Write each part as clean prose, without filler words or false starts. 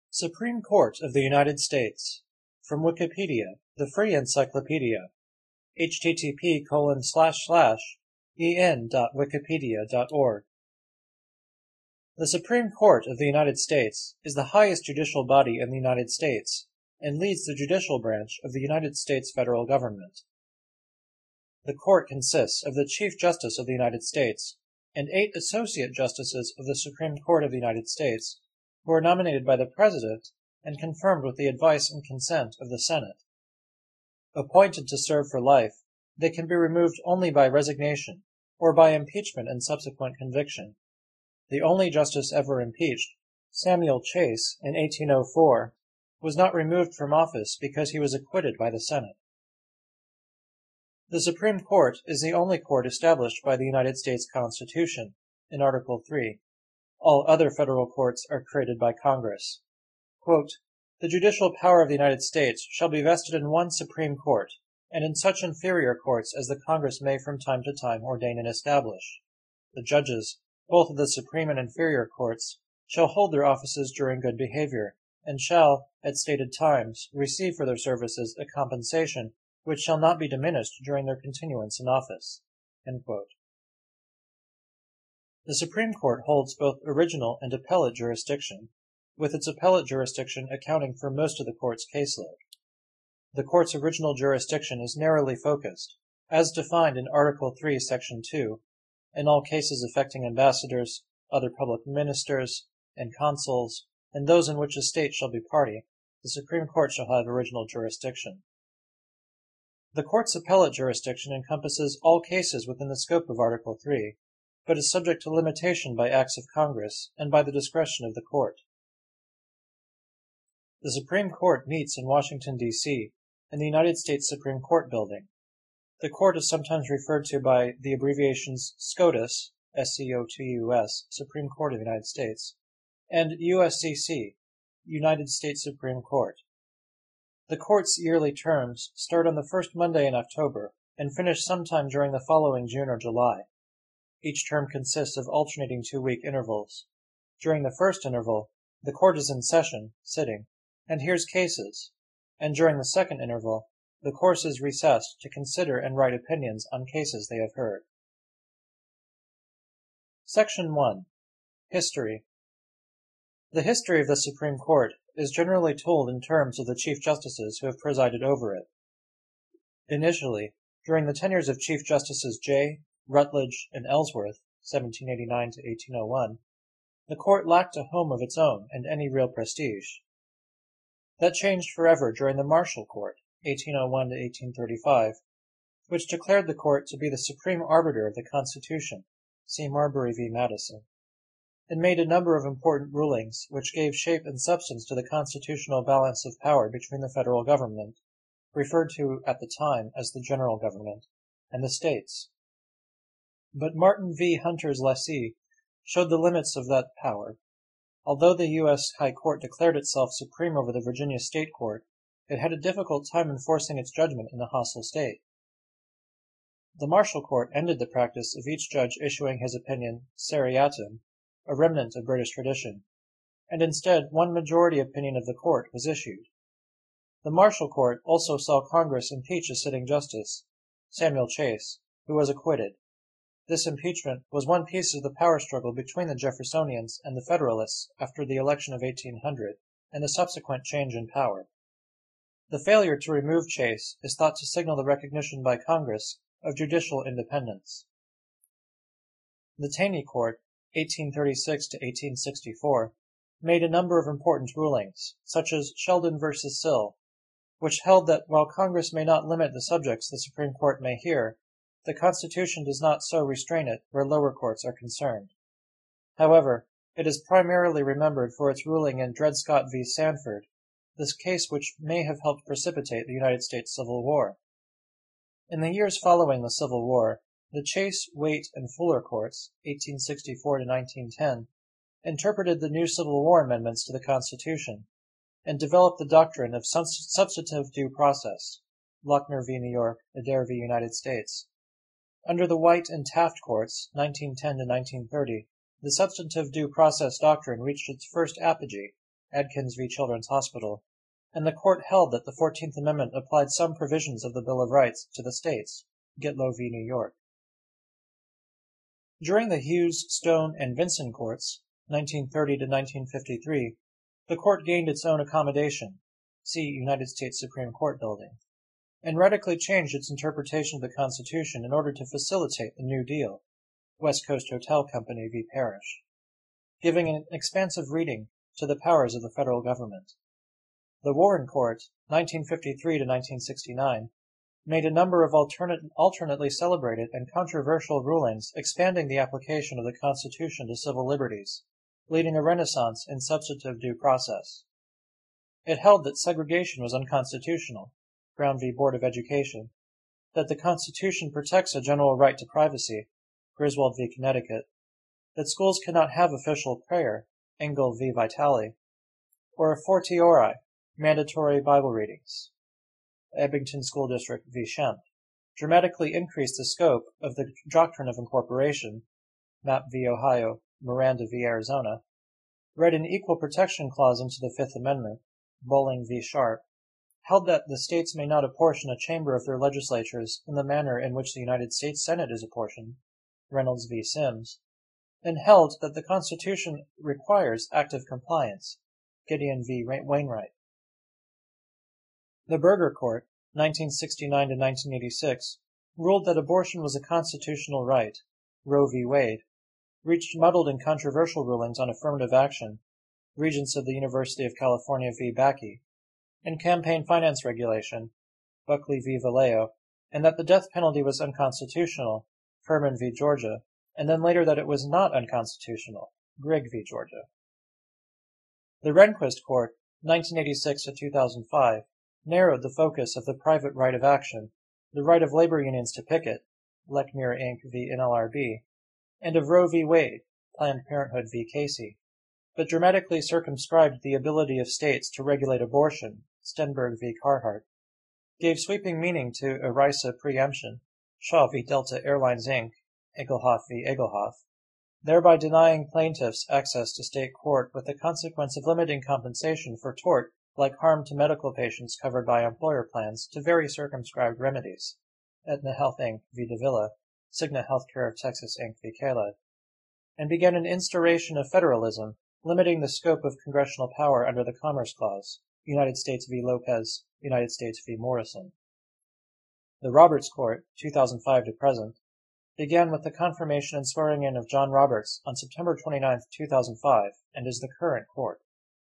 Supreme Court of the United States. From Wikipedia, the free encyclopedia. http://en.wikipedia.org. The Supreme Court of the United States is the highest judicial body in the United States and leads the judicial branch of the United States federal government. The court consists of the Chief Justice of the United States and 8 Associate Justices of the Supreme Court of the United States, who are nominated by the President and confirmed with the advice and consent of the Senate. Appointed to serve for life, they can be removed only by resignation or by impeachment and subsequent conviction. The only justice ever impeached, Samuel Chase, in 1804, was not removed from office because he was acquitted by the Senate. The Supreme Court is the only court established by the United States Constitution, in Article 3. All other federal courts are created by Congress. Quote, "The judicial power of the United States shall be vested in one Supreme Court, and in such inferior courts as the Congress may from time to time ordain and establish. The judges, both of the Supreme and inferior courts, shall hold their offices during good behavior, and shall, at stated times, receive for their services a compensation which shall not be diminished during their continuance in office." End quote. The Supreme Court holds both original and appellate jurisdiction, with its appellate jurisdiction accounting for most of the court's caseload. The court's original jurisdiction is narrowly focused, as defined in Article 3, Section 2, in all cases affecting ambassadors, other public ministers, and consuls, and those in which a state shall be party. The Supreme Court shall have original jurisdiction. The court's appellate jurisdiction encompasses all cases within the scope of Article 3, but is subject to limitation by acts of Congress and by the discretion of the court. The Supreme Court meets in Washington, D.C., in the United States Supreme Court Building. The court is sometimes referred to by the abbreviations SCOTUS, S-C-O-T-U-S, Supreme Court of the United States, and USCC, United States Supreme Court. The court's yearly terms start on the first Monday in October and finish sometime during the following June or July. Each term consists of alternating 2-week intervals. During the first interval, the court is in session, sitting, and hears cases, and during the second interval, the court is recessed to consider and write opinions on cases they have heard. Section 1. History. The history of the Supreme Court is generally told in terms of the Chief Justices who have presided over it. Initially, during the tenures of Chief Justices Jay, Rutledge, and Ellsworth, 1789 to 1801, the court lacked a home of its own and any real prestige. That changed forever during the Marshall Court, 1801 to 1835, which declared the court to be the supreme arbiter of the Constitution, see Marbury v. Madison, and made a number of important rulings which gave shape and substance to the constitutional balance of power between the federal government, referred to at the time as the general government, and the states. But Martin v. Hunter's lessee showed the limits of that power. Although the U.S. High Court declared itself supreme over the Virginia State Court, it had a difficult time enforcing its judgment in the hostile state. The Marshall Court ended the practice of each judge issuing his opinion seriatim, a remnant of British tradition, and instead one majority opinion of the court was issued. The Marshall Court also saw Congress impeach a sitting justice, Samuel Chase, who was acquitted. This impeachment was one piece of the power struggle between the Jeffersonians and the Federalists after the election of 1800 and the subsequent change in power. The failure to remove Chase is thought to signal the recognition by Congress of judicial independence. The Taney Court, 1836 to 1864, made a number of important rulings, such as Sheldon v. Sill, which held that while Congress may not limit the subjects the Supreme Court may hear, the Constitution does not so restrain it where lower courts are concerned. However, it is primarily remembered for its ruling in Dred Scott v. Sanford, this case which may have helped precipitate the United States Civil War. In the years following the Civil War, the Chase, Waite, and Fuller courts, 1864 to 1910, interpreted the new Civil War amendments to the Constitution, and developed the doctrine of substantive due process, Lochner v. New York, Adair v. United States. Under the White and Taft courts, 1910 to 1930, the substantive due process doctrine reached its first apogee, Adkins v. Children's Hospital, and the court held that the 14th Amendment applied some provisions of the Bill of Rights to the states, Gitlow v. New York. During the Hughes, Stone, and Vinson courts, 1930 to 1953, the court gained its own accommodation, see United States Supreme Court Building, and radically changed its interpretation of the Constitution in order to facilitate the New Deal, West Coast Hotel Company v. Parrish, giving an expansive reading to the powers of the federal government. The Warren Court, 1953 to 1969, made a number of alternately celebrated and controversial rulings expanding the application of the Constitution to civil liberties, leading a renaissance in substantive due process. It held that segregation was unconstitutional, Brown v. Board of Education, that the Constitution protects a general right to privacy, Griswold v. Connecticut, that schools cannot have official prayer, Engel v. Vitale, or a fortiori, mandatory Bible readings, Abington School District v. Schempp, dramatically increased the scope of the doctrine of incorporation, Mapp v. Ohio, Miranda v. Arizona, read an equal protection clause into the Fifth Amendment, Bowling v. Sharp, held that the states may not apportion a chamber of their legislatures in the manner in which the United States Senate is apportioned, Reynolds v. Sims, and held that the Constitution requires active compliance, Gideon v. Wainwright. The Burger Court, 1969 to 1986, ruled that abortion was a constitutional right, Roe v. Wade, reached muddled and controversial rulings on affirmative action, Regents of the University of California v. Bakke, and campaign finance regulation, Buckley v. Vallejo, and that the death penalty was unconstitutional, Furman v. Georgia, and then later that it was not unconstitutional, Grigg v. Georgia. The Rehnquist Court, 1986 to 2005, narrowed the focus of the private right of action, the right of labor unions to picket, Lechmere Inc. v. NLRB, and of Roe v. Wade, Planned Parenthood v. Casey, but dramatically circumscribed the ability of states to regulate abortion, Stenberg v. Carhart, gave sweeping meaning to ERISA preemption, Shaw v. Delta Airlines Inc., Egelhoff v. Egelhoff, thereby denying plaintiffs access to state court with the consequence of limiting compensation for tort like harm to medical patients covered by employer plans to very circumscribed remedies, Aetna Health Inc. v. Davila, Cigna Healthcare of Texas Inc. v. Caleb, and began an instauration of federalism, limiting the scope of congressional power under the Commerce Clause, United States v. Lopez, United States v. Morrison. The Roberts Court, 2005 to present, began with the confirmation and swearing in of John Roberts on September 29, 2005, and is the current court.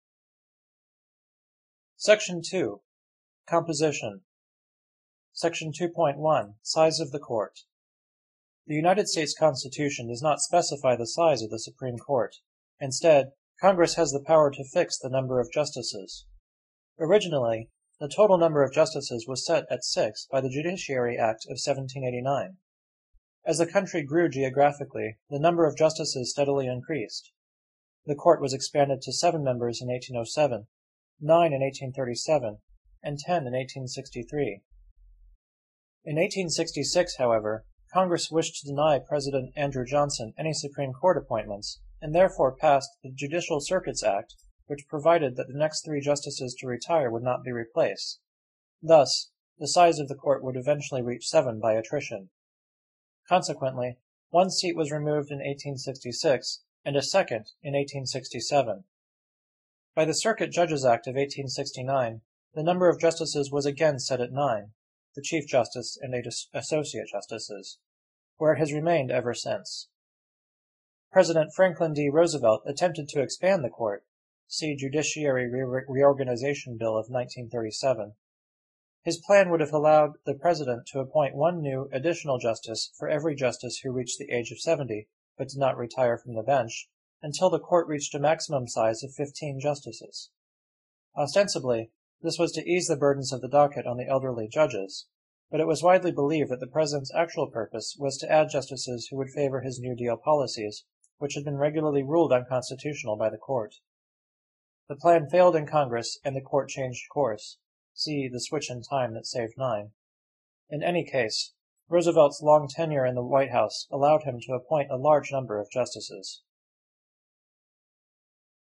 Section 2. Composition. Section 2.1. Size of the Court. The United States Constitution does not specify the size of the Supreme Court. Instead, Congress has the power to fix the number of justices. Originally, the total number of justices was set at 6 by the Judiciary Act of 1789. As the country grew geographically, the number of justices steadily increased. The court was expanded to 7 members in 1807, 9 in 1837, and 10 in 1863. In 1866, however, Congress wished to deny President Andrew Johnson any Supreme Court appointments, and therefore passed the Judicial Circuits Act, which provided that the next 3 justices to retire would not be replaced. Thus, the size of the court would eventually reach 7 by attrition. Consequently, 1 seat was removed in 1866, and a second in 1867. By the Circuit Judges Act of 1869, the number of justices was again set at 9, the Chief Justice and 8 Associate Justices, where it has remained ever since. President Franklin D. Roosevelt attempted to expand the court, see Judiciary Reorganization Bill of 1937. His plan would have allowed the President to appoint 1 new additional justice for every justice who reached the age of 70 but did not retire from the bench, until the court reached a maximum size of 15 justices. Ostensibly, this was to ease the burdens of the docket on the elderly judges, but it was widely believed that the President's actual purpose was to add justices who would favor his New Deal policies, which had been regularly ruled unconstitutional by the court. The plan failed in Congress, and the court changed course. See the switch in time that saved 9. In any case, Roosevelt's long tenure in the White House allowed him to appoint a large number of justices.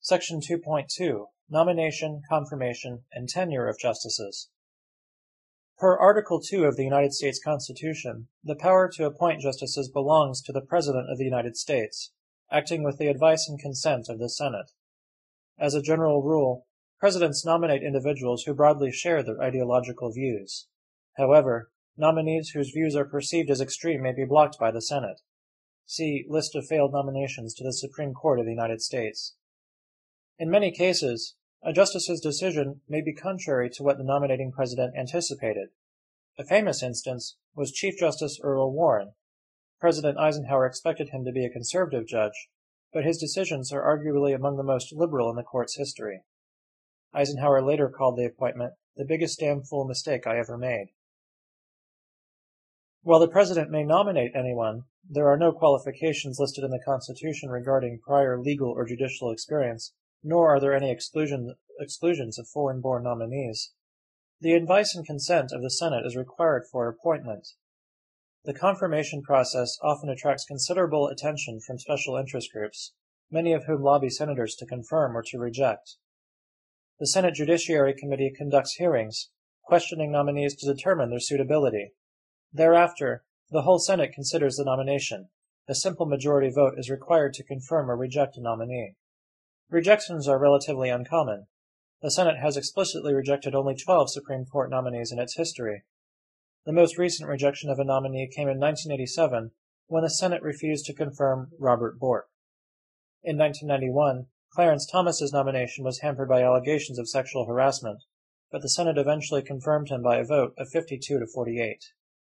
Section 2.2. Nomination, Confirmation, and Tenure of Justices. Per Article 2 of the United States Constitution, the power to appoint justices belongs to the President of the United States, acting with the advice and consent of the Senate. As a general rule, presidents nominate individuals who broadly share their ideological views. However, nominees whose views are perceived as extreme may be blocked by the Senate. See List of failed nominations to the Supreme Court of the United States. In many cases, a justice's decision may be contrary to what the nominating president anticipated. A famous instance was Chief Justice Earl Warren. President Eisenhower expected him to be a conservative judge, but his decisions are arguably among the most liberal in the court's history. Eisenhower later called the appointment the biggest damn fool mistake I ever made. While the president may nominate anyone, there are no qualifications listed in the Constitution regarding prior legal or judicial experience, nor are there any exclusions of foreign-born nominees. The advice and consent of the Senate is required for appointment. The confirmation process often attracts considerable attention from special interest groups, many of whom lobby senators to confirm or to reject. The Senate Judiciary Committee conducts hearings, questioning nominees to determine their suitability. Thereafter, the whole Senate considers the nomination. A simple majority vote is required to confirm or reject a nominee. Rejections are relatively uncommon. The Senate has explicitly rejected only 12 Supreme Court nominees in its history. The most recent rejection of a nominee came in 1987, when the Senate refused to confirm Robert Bork. In 1991, Clarence Thomas's nomination was hampered by allegations of sexual harassment, but the Senate eventually confirmed him by a vote of 52 to 48.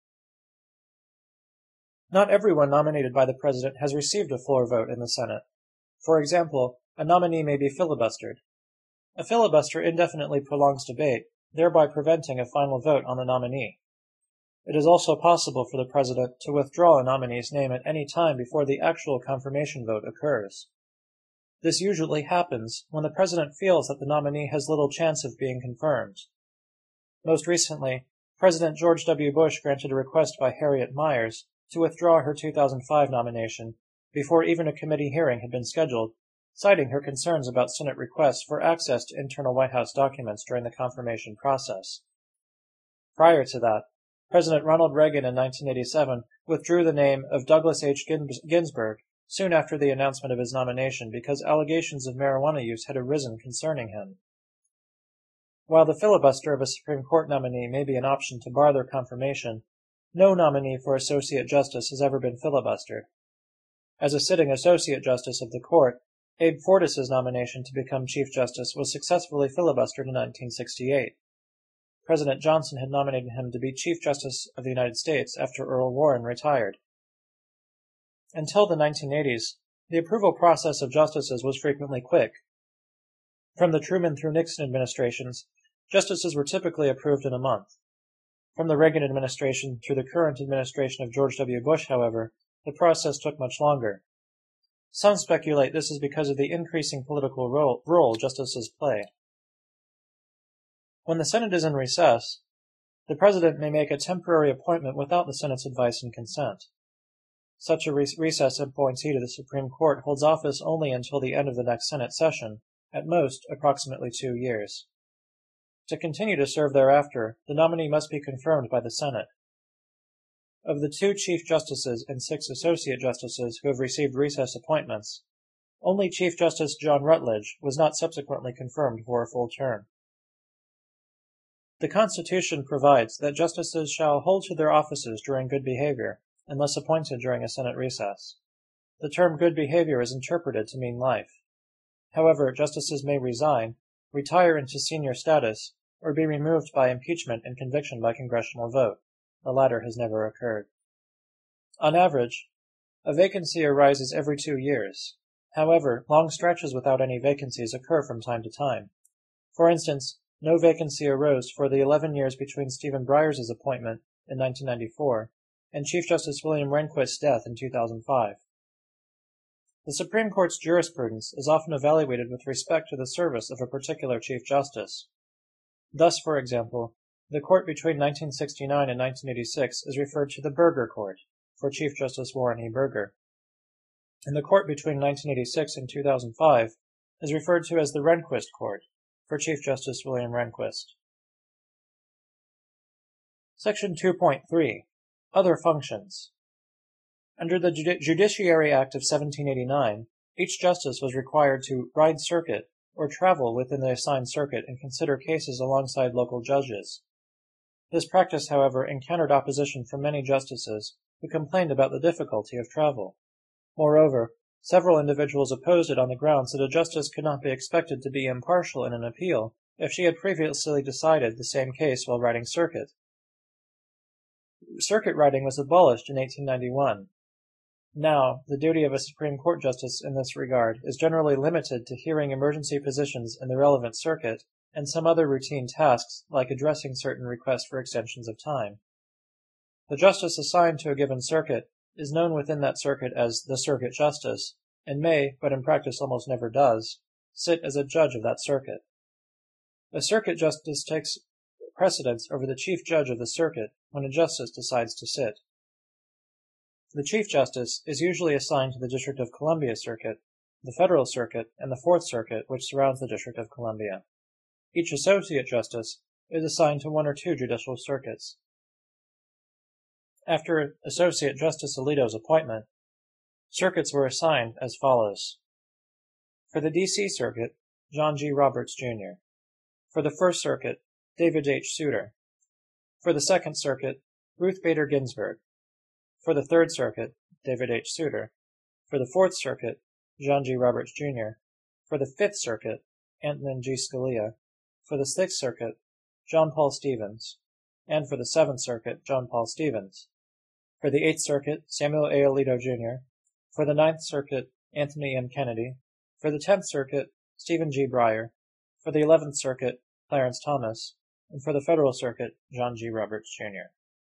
Not everyone nominated by the president has received a floor vote in the Senate. For example, a nominee may be filibustered. A filibuster indefinitely prolongs debate, thereby preventing a final vote on the nominee. It is also possible for the president to withdraw a nominee's name at any time before the actual confirmation vote occurs. This usually happens when the president feels that the nominee has little chance of being confirmed. Most recently, President George W. Bush granted a request by Harriet Miers to withdraw her 2005 nomination before even a committee hearing had been scheduled, citing her concerns about Senate requests for access to internal White House documents during the confirmation process. Prior to that, President Ronald Reagan in 1987 withdrew the name of Douglas H. Ginsburg soon after the announcement of his nomination because allegations of marijuana use had arisen concerning him. While the filibuster of a Supreme Court nominee may be an option to bar their confirmation, no nominee for Associate Justice has ever been filibustered. As a sitting Associate Justice of the Court, Abe Fortas's nomination to become Chief Justice was successfully filibustered in 1968. President Johnson had nominated him to be Chief Justice of the United States after Earl Warren retired. Until the 1980s, the approval process of justices was frequently quick. From the Truman through Nixon administrations, justices were typically approved in a month. From the Reagan administration through the current administration of George W. Bush, however, the process took much longer. Some speculate this is because of the increasing political role justices play. When the Senate is in recess, the President may make a temporary appointment without the Senate's advice and consent. Such a recess appointee to the Supreme Court holds office only until the end of the next Senate session, at most approximately 2 years. To continue to serve thereafter, the nominee must be confirmed by the Senate. Of the 2 Chief Justices and 6 Associate Justices who have received recess appointments, only Chief Justice John Rutledge was not subsequently confirmed for a full term. The Constitution provides that justices shall hold to their offices during good behavior, unless appointed during a Senate recess. The term good behavior is interpreted to mean life. However, justices may resign, retire into senior status, or be removed by impeachment and conviction by congressional vote. The latter has never occurred. On average, a vacancy arises every 2 years. However, long stretches without any vacancies occur from time to time. For instance, no vacancy arose for the 11 years between Stephen Breyer's appointment in 1994 and Chief Justice William Rehnquist's death in 2005. The Supreme Court's jurisprudence is often evaluated with respect to the service of a particular Chief Justice. Thus, for example, the court between 1969 and 1986 is referred to the Burger Court, for Chief Justice Warren E. Burger. In the court between 1986 and 2005, is referred to as the Rehnquist Court, for Chief Justice William Rehnquist. Section 2.3. Other Functions. Under the Judiciary Act of 1789, each justice was required to ride circuit or travel within the assigned circuit and consider cases alongside local judges. This practice, however, encountered opposition from many justices who complained about the difficulty of travel. Moreover, several individuals opposed it on the grounds that a justice could not be expected to be impartial in an appeal if she had previously decided the same case while riding circuit. Circuit riding was abolished in 1891. Now, the duty of a Supreme Court justice in this regard is generally limited to hearing emergency positions in the relevant circuit and some other routine tasks like addressing certain requests for extensions of time. The justice assigned to a given circuit is known within that circuit as the circuit justice, and may, but in practice almost never does, sit as a judge of that circuit. A circuit justice takes precedence over the chief judge of the circuit when a justice decides to sit. The Chief Justice is usually assigned to the District of Columbia Circuit, the Federal Circuit, and the Fourth Circuit, which surrounds the District of Columbia. Each Associate Justice is assigned to one or two judicial circuits. After Associate Justice Alito's appointment, circuits were assigned as follows. For the D.C. Circuit, John G. Roberts, Jr. For the First Circuit, David H. Souter. For the Second Circuit, Ruth Bader Ginsburg. For the Third Circuit, David H. Souter. For the Fourth Circuit, John G. Roberts, Jr. For the Fifth Circuit, Antonin G. Scalia. For the Sixth Circuit, John Paul Stevens. And for the Seventh Circuit, John Paul Stevens. For the Eighth Circuit, Samuel A. Alito, Jr. For the Ninth Circuit, Anthony M. Kennedy. For the Tenth Circuit, Stephen G. Breyer. For the 11th Circuit, Clarence Thomas. And for the Federal Circuit, John G. Roberts, Jr.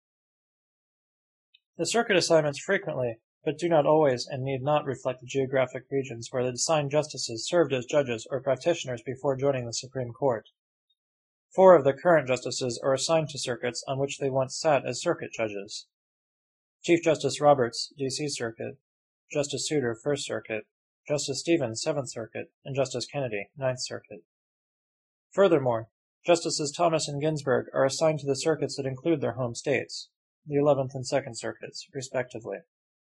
The circuit assignments frequently, but do not always and need not reflect the geographic regions where the assigned justices served as judges or practitioners before joining the Supreme Court. 4 of the current justices are assigned to circuits on which they once sat as circuit judges. Chief Justice Roberts, D.C. Circuit, Justice Souter, First Circuit, Justice Stevens, Seventh Circuit, and Justice Kennedy, Ninth Circuit. Furthermore, Justices Thomas and Ginsburg are assigned to the circuits that include their home states, the 11th and 2nd Circuits, respectively.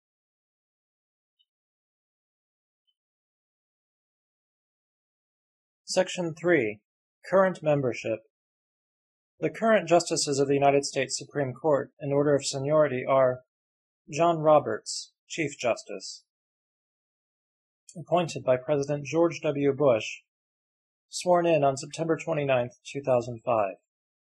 Section 3. Current Membership. The current Justices of the United States Supreme Court, in order of seniority, are John Roberts, Chief Justice, appointed by President George W. Bush, sworn in on September 29, 2005.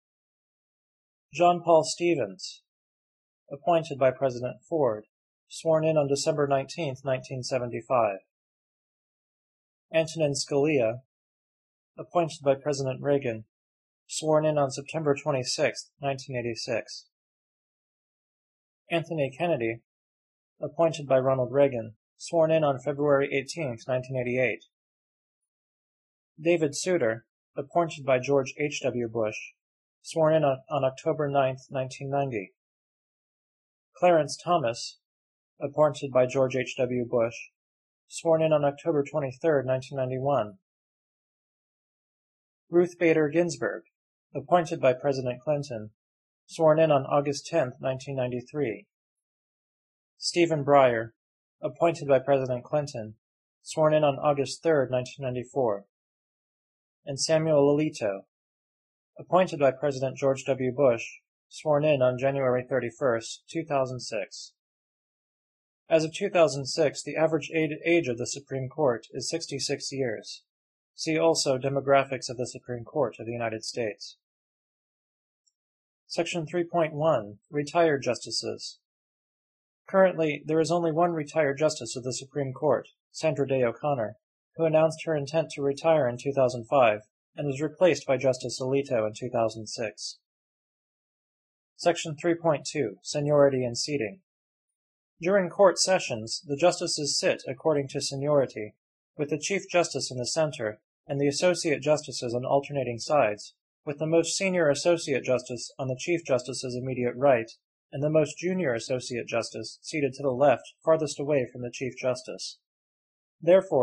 John Paul Stevens, appointed by President Ford, sworn in on December 19, 1975. Antonin Scalia, appointed by President Reagan, sworn in on September 26, 1986. Anthony Kennedy, appointed by Ronald Reagan, sworn in on February 18, 1988. David Souter, appointed by George H. W. Bush, sworn in on October 9, 1990. Clarence Thomas, appointed by George H. W. Bush, sworn in on October 23, 1991. Ruth Bader Ginsburg, appointed by President Clinton, sworn in on August 10, 1993. Stephen Breyer, appointed by President Clinton, sworn in on August 3, 1994. And Samuel Alito, appointed by President George W. Bush, sworn in on January 31, 2006. As of 2006, the average age of the Supreme Court is 66 years. See also Demographics of the Supreme Court of the United States. Section 3.1. Retired Justices. Currently, there is only one retired Justice of the Supreme Court, Sandra Day O'Connor, who announced her intent to retire in 2005 and was replaced by Justice Alito in 2006. Section 3.2. Seniority and Seating. During court sessions, the justices sit according to seniority, with the Chief Justice in the center and the Associate Justices on alternating sides, with the most senior Associate Justice on the Chief Justice's immediate right, and the most junior Associate Justice seated to the left, farthest away from the Chief Justice. Therefore,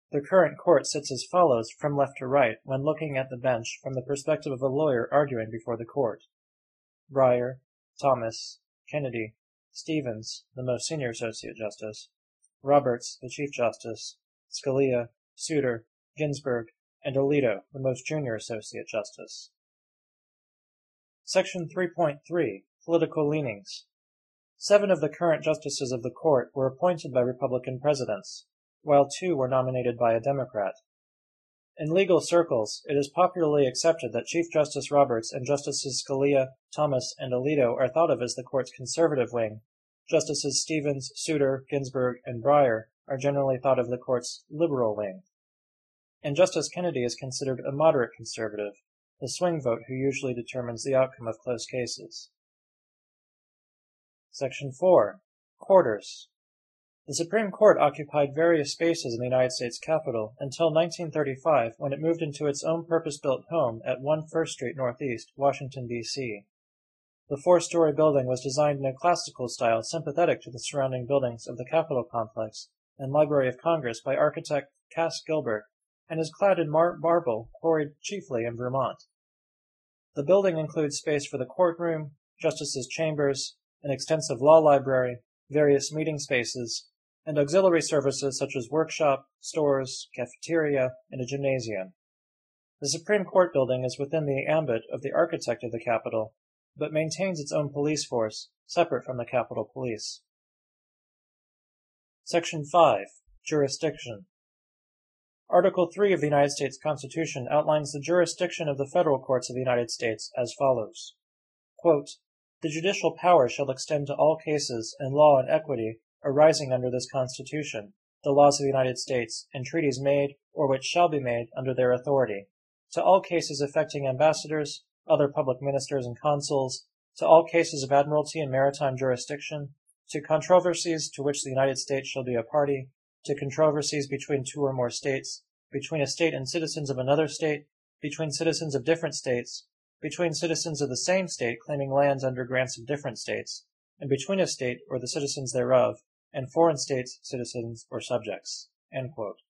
The current court sits as follows from left to right when looking at the bench from the perspective of a lawyer arguing before the court: Breyer, Thomas, Kennedy, Stevens, the most senior Associate Justice, Roberts, the Chief Justice, Scalia, Souter, Ginsburg, and Alito, the most junior Associate Justice. Section 3.3. Political Leanings. 7 of the current justices of the court were appointed by Republican presidents, while 2 were nominated by a Democrat. In legal circles, it is popularly accepted that Chief Justice Roberts and Justices Scalia, Thomas, and Alito are thought of as the court's conservative wing. Justices Stevens, Souter, Ginsburg, and Breyer are generally thought of the court's liberal wing. And Justice Kennedy is considered a moderate conservative, the swing vote who usually determines the outcome of close cases. Section 4. Quarters. The Supreme Court occupied various spaces in the United States Capitol until 1935, when it moved into its own purpose-built home at 1 First Street Northeast, Washington, D.C. The 4-story building was designed in a classical style sympathetic to the surrounding buildings of the Capitol complex and Library of Congress by architect Cass Gilbert, and is clad in marble quarried chiefly in Vermont. The building includes space for the courtroom, justices' chambers, an extensive law library, various meeting spaces, and auxiliary services such as workshop, stores, cafeteria, and a gymnasium. The Supreme Court building is within the ambit of the architect of the Capitol, but maintains its own police force, separate from the Capitol Police. Section 5. Jurisdiction. Article 3 of the United States Constitution outlines the jurisdiction of the federal courts of the United States as follows. Quote, "The judicial power shall extend to all cases in law and equity arising under this Constitution, the laws of the United States, and treaties made or which shall be made under their authority, to all cases affecting ambassadors, other public ministers and consuls, to all cases of admiralty and maritime jurisdiction, to controversies to which the United States shall be a party, to controversies between 2 or more states, between a state and citizens of another state, between citizens of different states, between citizens of the same state claiming lands under grants of different states, and between a state or the citizens thereof, and foreign states, citizens, or subjects." End quote.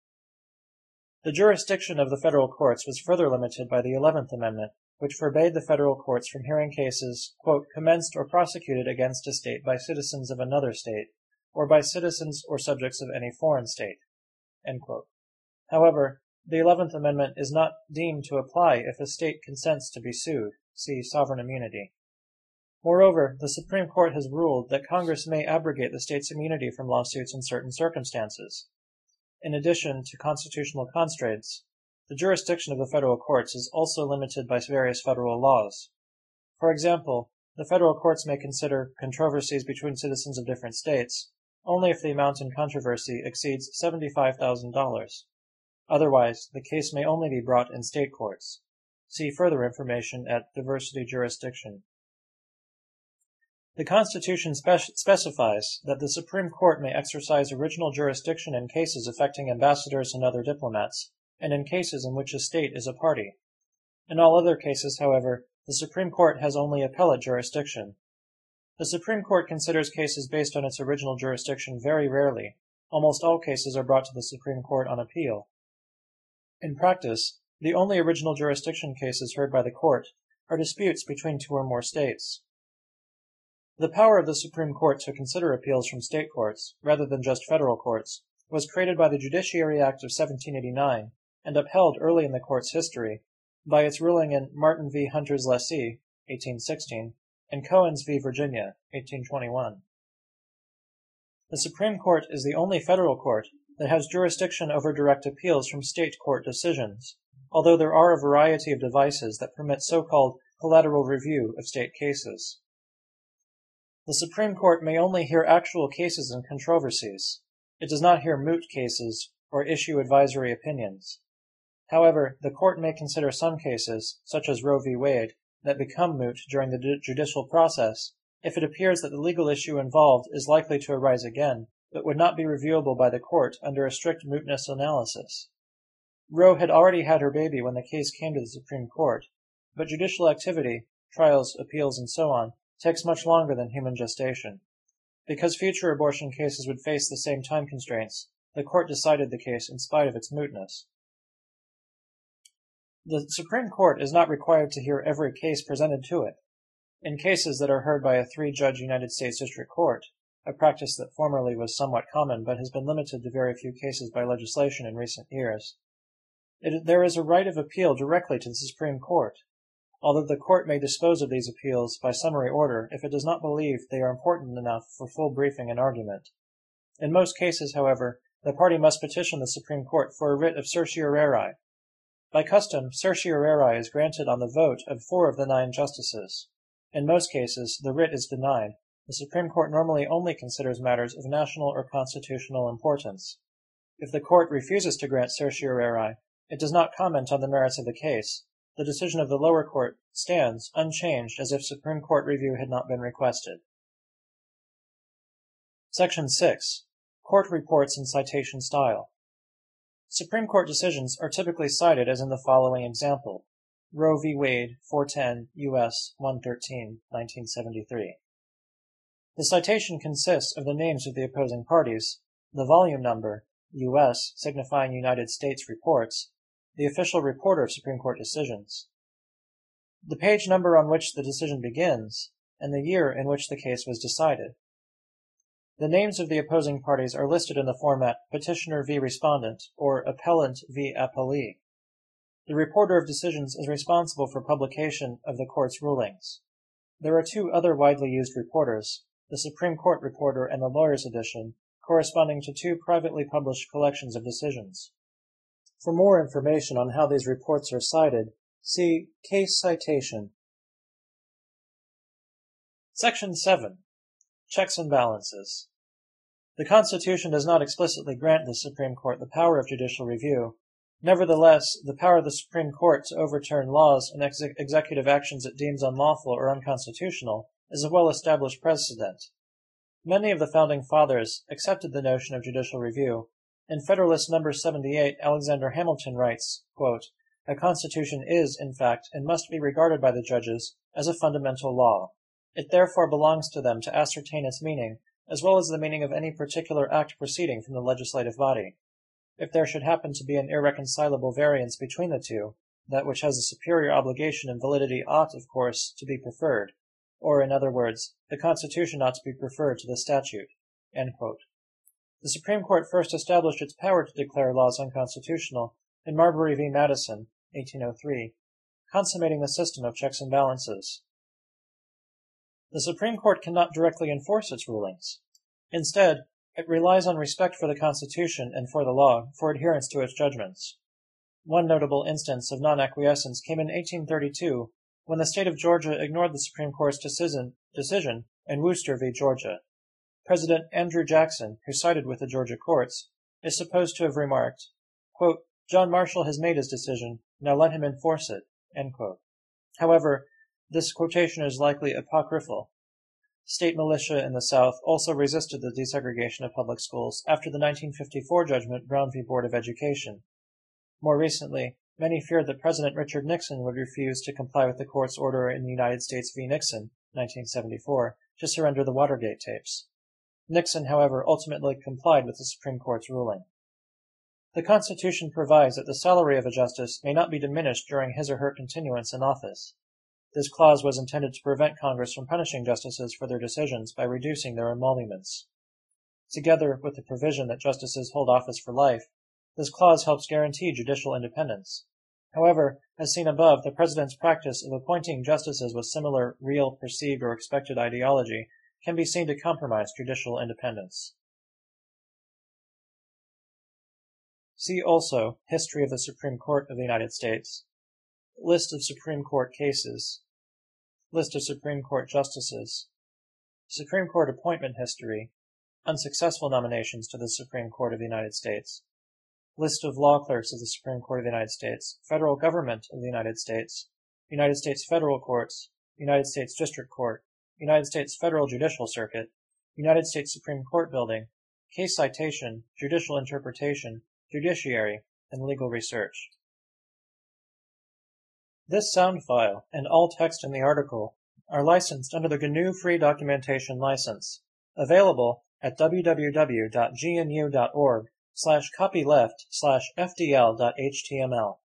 The jurisdiction of the federal courts was further limited by the 11th Amendment, which forbade the federal courts from hearing cases, quote, "commenced or prosecuted against a state by citizens of another state, or by citizens or subjects of any foreign state." End quote. However, the 11th Amendment is not deemed to apply if a state consents to be sued. See sovereign immunity. Moreover, the Supreme Court has ruled that Congress may abrogate the state's immunity from lawsuits in certain circumstances. In addition to constitutional constraints, the jurisdiction of the federal courts is also limited by various federal laws. For example, the federal courts may consider controversies between citizens of different states only if the amount in controversy exceeds $75,000. Otherwise, the case may only be brought in state courts. See further information at Diversity Jurisdiction. The Constitution specifies that the Supreme Court may exercise original jurisdiction in cases affecting ambassadors and other diplomats, and in cases in which a state is a party. In all other cases, however, the Supreme Court has only appellate jurisdiction. The Supreme Court considers cases based on its original jurisdiction very rarely. Almost all cases are brought to the Supreme Court on appeal. In practice, the only original jurisdiction cases heard by the court are disputes between 2 or more states. The power of the Supreme Court to consider appeals from state courts, rather than just federal courts, was created by the Judiciary Act of 1789 and upheld early in the court's history by its ruling in Martin v. Hunter's Lessee, 1816, and Cohen's v. Virginia, 1821. The Supreme Court is the only federal court that has jurisdiction over direct appeals from state court decisions, although there are a variety of devices that permit so-called collateral review of state cases. The Supreme Court may only hear actual cases and controversies. It does not hear moot cases or issue advisory opinions. However, the court may consider some cases, such as Roe v. Wade, that become moot during the judicial process if it appears that the legal issue involved is likely to arise again, but would not be reviewable by the court under a strict mootness analysis. Roe had already had her baby when the case came to the Supreme Court, but judicial activity, trials, appeals, and so on, takes much longer than human gestation. Because future abortion cases would face the same time constraints, the court decided the case in spite of its mootness. The Supreme Court is not required to hear every case presented to it. In cases that are heard by a 3-judge United States District Court, a practice that formerly was somewhat common but has been limited to very few cases by legislation in recent years, there is a right of appeal directly to the Supreme Court, although the court may dispose of these appeals by summary order if it does not believe they are important enough for full briefing and argument. In most cases, however, the party must petition the Supreme Court for a writ of certiorari. By custom, certiorari is granted on the vote of 4 of the 9 justices. In most cases, the writ is denied. The Supreme Court normally only considers matters of national or constitutional importance. If the court refuses to grant certiorari, it does not comment on the merits of the case. The decision of the lower court stands unchanged as if Supreme Court review had not been requested. Section 6. Court Reports and Citation Style. Supreme Court decisions are typically cited as in the following example: Roe v. Wade, 410 U.S. 113, 1973. The citation consists of the names of the opposing parties, the volume number, U.S. signifying United States reports, the official reporter of Supreme Court decisions, the page number on which the decision begins, and the year in which the case was decided. The names of the opposing parties are listed in the format Petitioner v. Respondent or Appellant v. Appellee. The reporter of decisions is responsible for publication of the court's rulings. There are 2 other widely used reporters, the Supreme Court Reporter and the Lawyer's Edition, corresponding to 2 privately published collections of decisions. For more information on how these reports are cited, see Case Citation. Section 7. Checks and Balances. The Constitution does not explicitly grant the Supreme Court the power of judicial review. Nevertheless, the power of the Supreme Court to overturn laws and executive actions it deems unlawful or unconstitutional is a well-established precedent. Many of the Founding Fathers accepted the notion of judicial review. In Federalist No. 78, Alexander Hamilton writes, quote, "A constitution is, in fact, and must be regarded by the judges as a fundamental law. It therefore belongs to them to ascertain its meaning, as well as the meaning of any particular act proceeding from the legislative body. If there should happen to be an irreconcilable variance between the two, that which has a superior obligation and validity ought, of course, to be preferred, or, in other words, the Constitution ought to be preferred to the statute." End quote. The Supreme Court first established its power to declare laws unconstitutional in Marbury v. Madison, 1803, consummating the system of checks and balances. The Supreme Court cannot directly enforce its rulings. Instead, it relies on respect for the Constitution and for the law for adherence to its judgments. One notable instance of non-acquiescence came in 1832, when the state of Georgia ignored the Supreme Court's decision in Worcester v. Georgia. President Andrew Jackson, who sided with the Georgia courts, is supposed to have remarked, quote, "John Marshall has made his decision, now let him enforce it." End quote. However, this quotation is likely apocryphal. State militia in the South also resisted the desegregation of public schools after the 1954 judgment Brown v. Board of Education. More recently, many feared that President Richard Nixon would refuse to comply with the court's order in United States v. Nixon, 1974, to surrender the Watergate tapes. Nixon, however, ultimately complied with the Supreme Court's ruling. The Constitution provides that the salary of a justice may not be diminished during his or her continuance in office. This clause was intended to prevent Congress from punishing justices for their decisions by reducing their emoluments. Together with the provision that justices hold office for life, this clause helps guarantee judicial independence. However, as seen above, the President's practice of appointing justices with similar real, perceived, or expected ideology can be seen to compromise judicial independence. See also History of the Supreme Court of the United States, List of Supreme Court cases, List of Supreme Court justices, Supreme Court appointment history, unsuccessful nominations to the Supreme Court of the United States, List of law clerks of the Supreme Court of the United States, Federal Government of the United States Federal Courts, United States District Court, United States Federal Judicial Circuit, United States Supreme Court Building, Case Citation, Judicial Interpretation, Judiciary, and Legal Research. This sound file and all text in the article are licensed under the GNU Free Documentation License, available at www.gnu.org /copyleft/fdl.html.